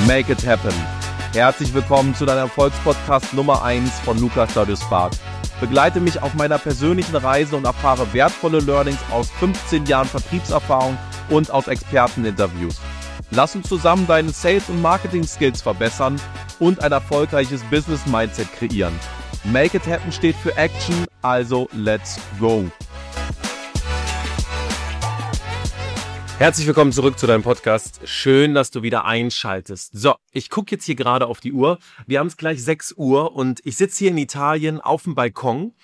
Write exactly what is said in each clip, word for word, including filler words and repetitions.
Make it happen. Herzlich willkommen zu deinem Erfolgspodcast Nummer eins von Lukas Claudius Barth. Begleite mich auf meiner persönlichen Reise und erfahre wertvolle Learnings aus fünfzehn Jahren Vertriebserfahrung und aus Experteninterviews. Lass uns zusammen deine Sales- und Marketing-Skills verbessern und ein erfolgreiches Business-Mindset kreieren. Make it happen steht für Action, also let's go. Herzlich willkommen zurück zu deinem Podcast. Schön, dass du wieder einschaltest. So, ich gucke jetzt hier gerade auf die Uhr. Wir haben es gleich sechs Uhr und ich sitze hier in Italien auf dem Balkon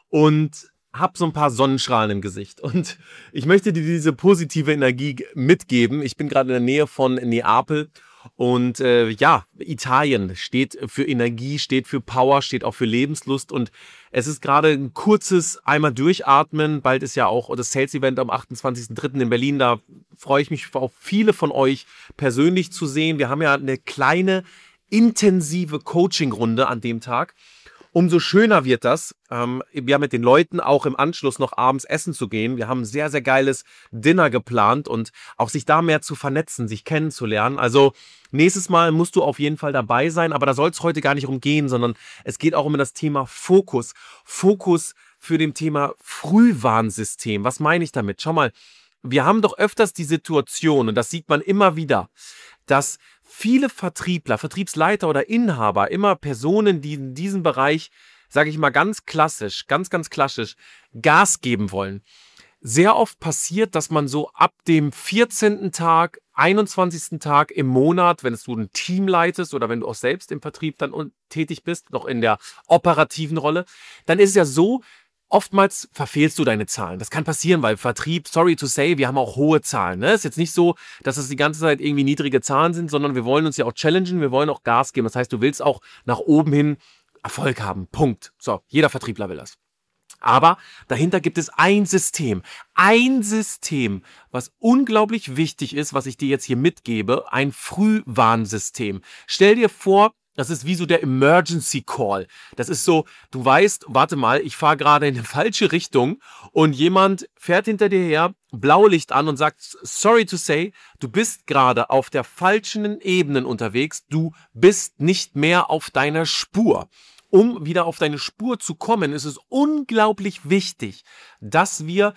und habe so ein paar Sonnenstrahlen im Gesicht. Und ich möchte dir diese positive Energie mitgeben. Ich bin gerade in der Nähe von Neapel. Und äh, ja, Italien steht für Energie, steht für Power, steht auch für Lebenslust und es ist gerade ein kurzes einmal durchatmen. Bald ist ja auch das Sales-Event am achtundzwanzigsten dritten in Berlin. Da freue ich mich auf viele von euch persönlich zu sehen. Wir haben ja eine kleine, intensive Coaching-Runde an dem Tag. Umso schöner wird das, ähm, ja, mit den Leuten auch im Anschluss noch abends essen zu gehen. Wir haben ein sehr, sehr geiles Dinner geplant und auch sich da mehr zu vernetzen, sich kennenzulernen. Also nächstes Mal musst du auf jeden Fall dabei sein, aber da soll es heute gar nicht umgehen, sondern es geht auch um das Thema Fokus. Fokus für dem Thema Frühwarnsystem. Was meine ich damit? Schau mal, wir haben doch öfters die Situation, und das sieht man immer wieder, dass viele Vertriebler, Vertriebsleiter oder Inhaber, immer Personen, die in diesem Bereich, sage ich mal ganz klassisch, ganz, ganz klassisch, Gas geben wollen. Sehr oft passiert, dass man so ab dem vierzehnten Tag, einundzwanzigsten Tag im Monat, wenn du ein Team leitest oder wenn du auch selbst im Vertrieb dann tätig bist, noch in der operativen Rolle, dann ist es ja so, oftmals verfehlst du deine Zahlen. Das kann passieren, weil Vertrieb, sorry to say, wir haben auch hohe Zahlen. Ne? Ist jetzt nicht so, dass es die ganze Zeit irgendwie niedrige Zahlen sind, sondern wir wollen uns ja auch challengen, wir wollen auch Gas geben. Das heißt, du willst auch nach oben hin Erfolg haben. Punkt. So, jeder Vertriebler will das. Aber dahinter gibt es ein System. Ein System, was unglaublich wichtig ist, was ich dir jetzt hier mitgebe, ein Frühwarnsystem. Stell dir vor, das ist wie so der Emergency Call. Das ist so, du weißt, warte mal, ich fahre gerade in eine falsche Richtung und jemand fährt hinter dir her, Blaulicht an und sagt, sorry to say, du bist gerade auf der falschen Ebene unterwegs, du bist nicht mehr auf deiner Spur. Um wieder auf deine Spur zu kommen, ist es unglaublich wichtig, dass wir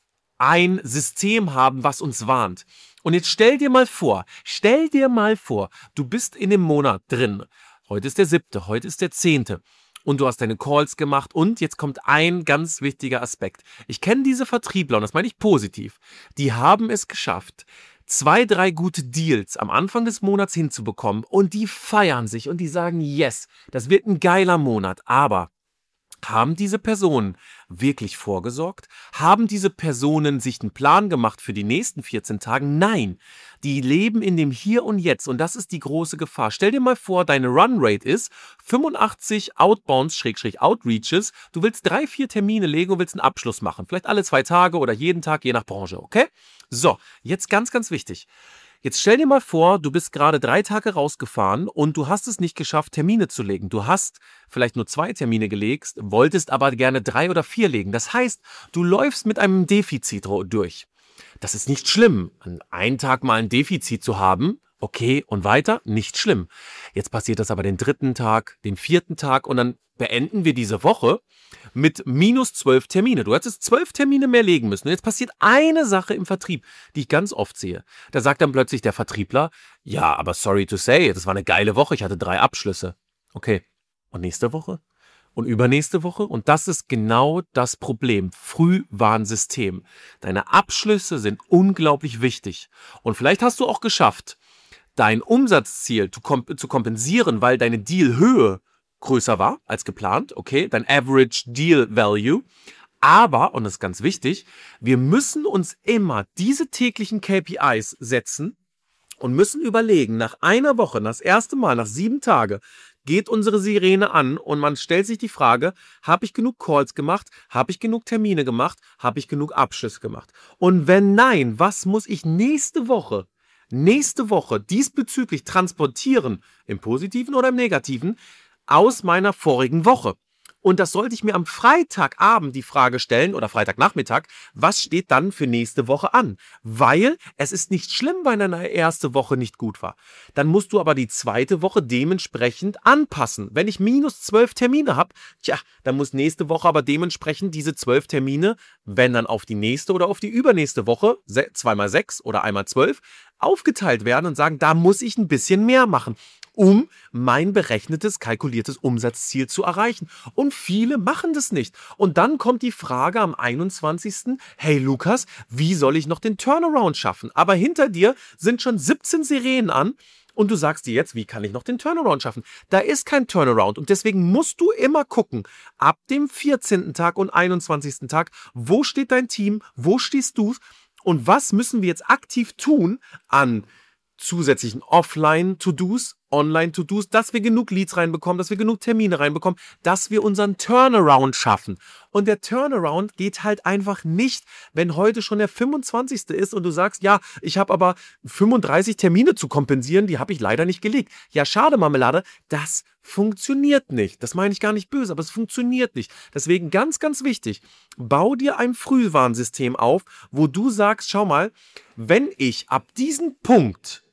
ein System haben, was uns warnt. Und jetzt stell dir mal vor, stell dir mal vor, du bist in dem Monat drin. Heute ist der siebte, heute ist der zehnte. Und du hast deine Calls gemacht und jetzt kommt ein ganz wichtiger Aspekt. Ich kenne diese Vertriebler und das meine ich positiv. Die haben es geschafft, zwei, drei gute Deals am Anfang des Monats hinzubekommen und die feiern sich und die sagen, yes, das wird ein geiler Monat, aber haben diese Personen wirklich vorgesorgt? Haben diese Personen sich einen Plan gemacht für die nächsten vierzehn Tage? Nein, die leben in dem Hier und Jetzt und das ist die große Gefahr. Stell dir mal vor, deine Runrate ist fünfundachtzig Outbounds, Schrägstrich Outreaches. Du willst drei, vier Termine legen und willst einen Abschluss machen. Vielleicht alle zwei Tage oder jeden Tag, je nach Branche, okay? So, jetzt ganz, ganz wichtig. Jetzt stell dir mal vor, du bist gerade drei Tage rausgefahren und du hast es nicht geschafft, Termine zu legen. Du hast vielleicht nur zwei Termine gelegt, wolltest aber gerne drei oder vier legen. Das heißt, du läufst mit einem Defizit durch. Das ist nicht schlimm, an einem Tag mal ein Defizit zu haben. Okay, und weiter, nicht schlimm. Jetzt passiert das aber den dritten Tag, den vierten Tag und dann beenden wir diese Woche mit minus zwölf Termine. Du hättest zwölf Termine mehr legen müssen. Und jetzt passiert eine Sache im Vertrieb, die ich ganz oft sehe. Da sagt dann plötzlich der Vertriebler, ja, aber sorry to say, das war eine geile Woche, ich hatte drei Abschlüsse. Okay, und nächste Woche? Und übernächste Woche? Und das ist genau das Problem. Frühwarnsystem. Deine Abschlüsse sind unglaublich wichtig. Und vielleicht hast du auch geschafft, dein Umsatzziel zu, komp- zu kompensieren, weil deine Dealhöhe größer war als geplant, okay, dein Average Deal Value. Aber, und das ist ganz wichtig, wir müssen uns immer diese täglichen K P Is setzen und müssen überlegen, nach einer Woche, das erste Mal, nach sieben Tagen, geht unsere Sirene an und man stellt sich die Frage, habe ich genug Calls gemacht, habe ich genug Termine gemacht, habe ich genug Abschlüsse gemacht? Und wenn nein, was muss ich nächste Woche, nächste Woche diesbezüglich transportieren, im Positiven oder im Negativen, aus meiner vorigen Woche? Und das sollte ich mir am Freitagabend die Frage stellen oder Freitagnachmittag, was steht dann für nächste Woche an? Weil es ist nicht schlimm, wenn deine erste Woche nicht gut war. Dann musst du aber die zweite Woche dementsprechend anpassen. Wenn ich minus zwölf Termine habe, tja, dann muss nächste Woche aber dementsprechend diese zwölf Termine, wenn dann auf die nächste oder auf die übernächste Woche, zweimal sechs oder einmal zwölf, aufgeteilt werden und sagen, da muss ich ein bisschen mehr machen, um mein berechnetes, kalkuliertes Umsatzziel zu erreichen. Und viele machen das nicht. Und dann kommt die Frage am einundzwanzigsten Hey Lukas, wie soll ich noch den Turnaround schaffen? Aber hinter dir sind schon siebzehn Sirenen an und du sagst dir jetzt, wie kann ich noch den Turnaround schaffen? Da ist kein Turnaround und deswegen musst du immer gucken, ab dem vierzehnten Tag und einundzwanzigsten Tag, wo steht dein Team, wo stehst du und was müssen wir jetzt aktiv tun an zusätzlichen Offline-To-Dos, Online-To-Dos, dass wir genug Leads reinbekommen, dass wir genug Termine reinbekommen, dass wir unseren Turnaround schaffen. Und der Turnaround geht halt einfach nicht, wenn heute schon der fünfundzwanzigste ist und du sagst, ja, ich habe aber fünfunddreißig Termine zu kompensieren, die habe ich leider nicht gelegt. Ja, schade, Marmelade, das funktioniert nicht. Das meine ich gar nicht böse, aber es funktioniert nicht. Deswegen ganz, ganz wichtig, bau dir ein Frühwarnsystem auf, wo du sagst, schau mal, wenn ich ab diesem Punkt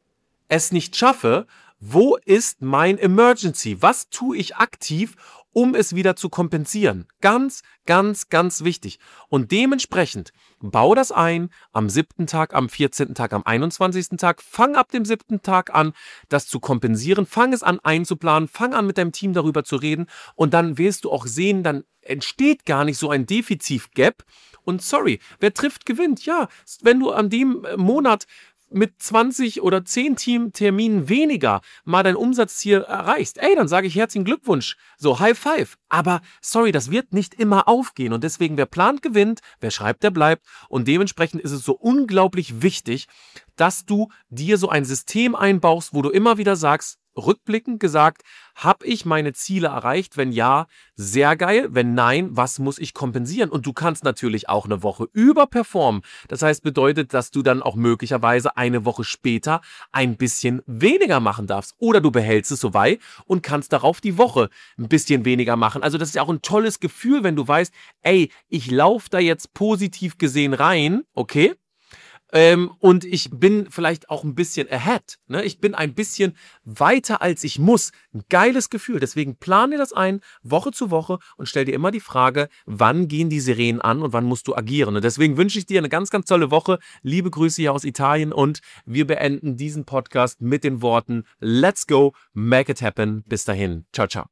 es nicht schaffe, wo ist mein Emergency? Was tue ich aktiv, um es wieder zu kompensieren? Ganz, ganz, ganz wichtig. Und dementsprechend bau das ein am siebten Tag, am vierzehnten Tag, am einundzwanzigsten Tag. Fang ab dem siebten Tag an, das zu kompensieren. Fang es an einzuplanen. Fang an, mit deinem Team darüber zu reden. Und dann wirst du auch sehen, dann entsteht gar nicht so ein Defizit-Gap. Und sorry, wer trifft, gewinnt. Ja, wenn du an dem Monat mit zwanzig oder zehn Teamterminen weniger mal dein Umsatzziel erreichst, ey, dann sage ich herzlichen Glückwunsch, so High Five. Aber sorry, das wird nicht immer aufgehen und deswegen, wer plant, gewinnt, wer schreibt, der bleibt und dementsprechend ist es so unglaublich wichtig, dass du dir so ein System einbaust, wo du immer wieder sagst, rückblickend gesagt, habe ich meine Ziele erreicht? Wenn ja, sehr geil. Wenn nein, was muss ich kompensieren? Und du kannst natürlich auch eine Woche überperformen. Das heißt, bedeutet, dass du dann auch möglicherweise eine Woche später ein bisschen weniger machen darfst. Oder du behältst es so bei und kannst darauf die Woche ein bisschen weniger machen. Also das ist ja auch ein tolles Gefühl, wenn du weißt, ey, ich laufe da jetzt positiv gesehen rein, okay? Ähm, und ich bin vielleicht auch ein bisschen ahead. Ne? Ich bin ein bisschen weiter, als ich muss. Ein geiles Gefühl. Deswegen plan dir das ein, Woche zu Woche und stell dir immer die Frage, wann gehen die Sirenen an und wann musst du agieren. Und deswegen wünsche ich dir eine ganz, ganz tolle Woche. Liebe Grüße hier aus Italien und wir beenden diesen Podcast mit den Worten Let's go, make it happen. Bis dahin. Ciao, ciao.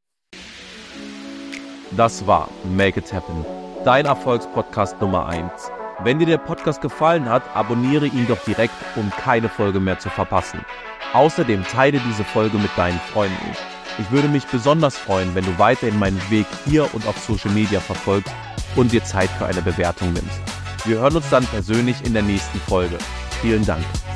Das war Make It Happen, dein Erfolgspodcast Nummer eins. Wenn dir der Podcast gefallen hat, abonniere ihn doch direkt, um keine Folge mehr zu verpassen. Außerdem teile diese Folge mit deinen Freunden. Ich würde mich besonders freuen, wenn du weiterhin meinen Weg hier und auf Social Media verfolgst und dir Zeit für eine Bewertung nimmst. Wir hören uns dann persönlich in der nächsten Folge. Vielen Dank.